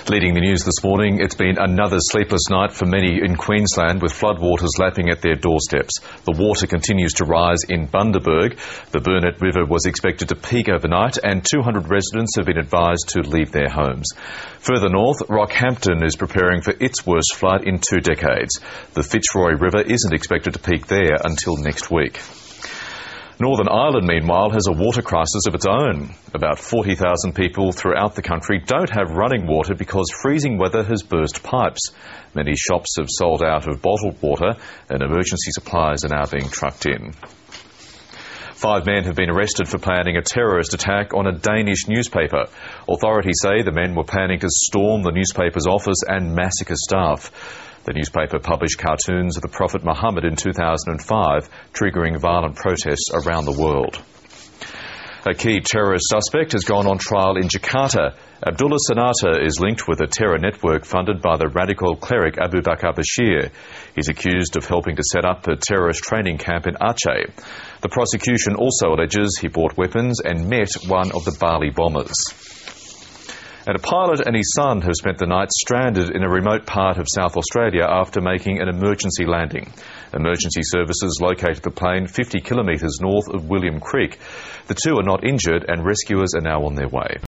Leading the news this morning, it's been another sleepless night for many in Queensland, with floodwaters lapping at their doorsteps. The water continues to rise in Bundaberg. The Burnett River was expected to peak overnight, and 200 residents have been advised to leave their homes. Further north, Rockhampton is preparing for its worst flood in 2 decades. The Fitzroy River isn't expected to peak there until next week. Northern Ireland, meanwhile, has a water crisis of its own. About 40,000 people throughout the country don't have running water because freezing weather has burst pipes. Many shops have sold out of bottled water, and emergency supplies are now being trucked in. 5 men have been arrested for planning a terrorist attack on a Danish newspaper. Authorities say the men were planning to storm the newspaper's office and massacre staff. The newspaper published cartoons of the Prophet Muhammad in 2005, triggering violent protests around the world. A key terrorist suspect has gone on trial in Jakarta. Abdullah Sanata is linked with a terror network funded by the radical cleric Abu Bakr Bashir. He's accused of helping to set up a terrorist training camp in Aceh. The prosecution also alleges he bought weapons and met one of the Bali bombers. And a pilot and his son have spent the night stranded in a remote part of South Australia after making an emergency landing. Emergency services located the plane 50 kilometres north of William Creek. The two are not injured, and rescuers are now on their way.